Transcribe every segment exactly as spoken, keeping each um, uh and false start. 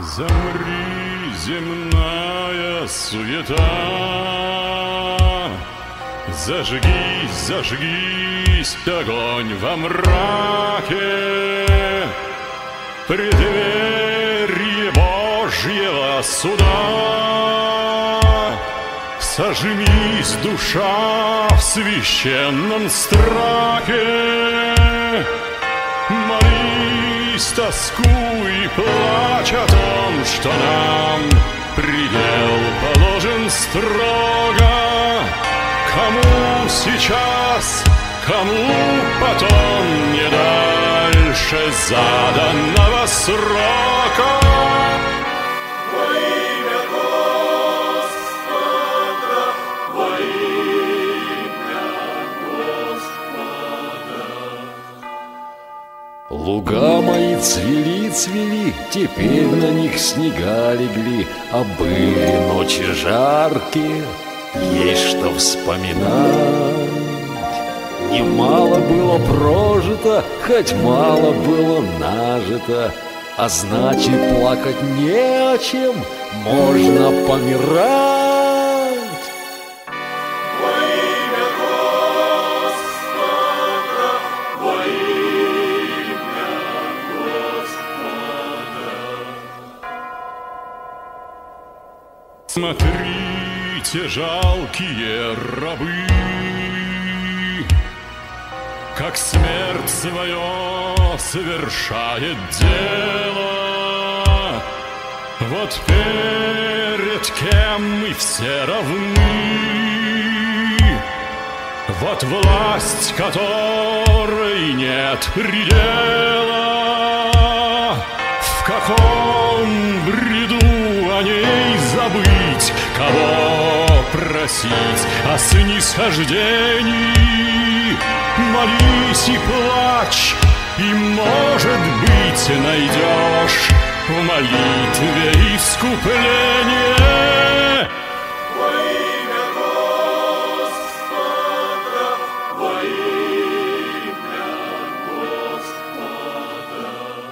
Замри, земная суета, зажгись, зажгись, огонь во мраке, преддверие Божьего суда. Сожмись, душа, в священном страхе, молись, тоскуй, плачь о том, что нам предел положен строго. Кому сейчас, кому потом, не дальше заданного срока. Луга мои цвели-цвели, теперь на них снега легли, а были ночи жаркие, есть что вспоминать. Немало было прожито, хоть мало было нажито, а значит, плакать не о чем, можно помирать. Смотрите, жалкие рабы, как смерть свое совершает дело. Вот перед кем мы все равны, вот власть, которой нет предела. В каком бреду о ней забыть, кого просить о снисхождении? Молись и плачь, и, может быть, найдешь в молитве искупление. Во имя Господа, во имя Господа.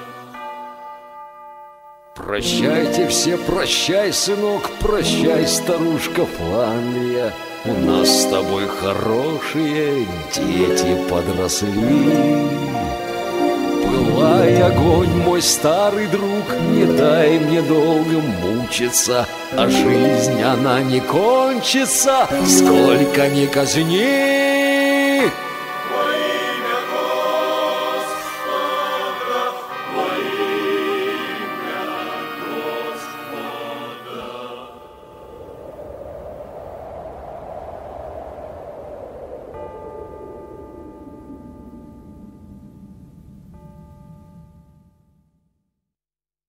Прощайте все, прощай, сынок, прощай, старушка Фландрия. У нас с тобой хорошие дети подросли. Пылай, огонь, мой старый друг, не дай мне долго мучиться, а жизнь, она не кончится, сколько ни казни.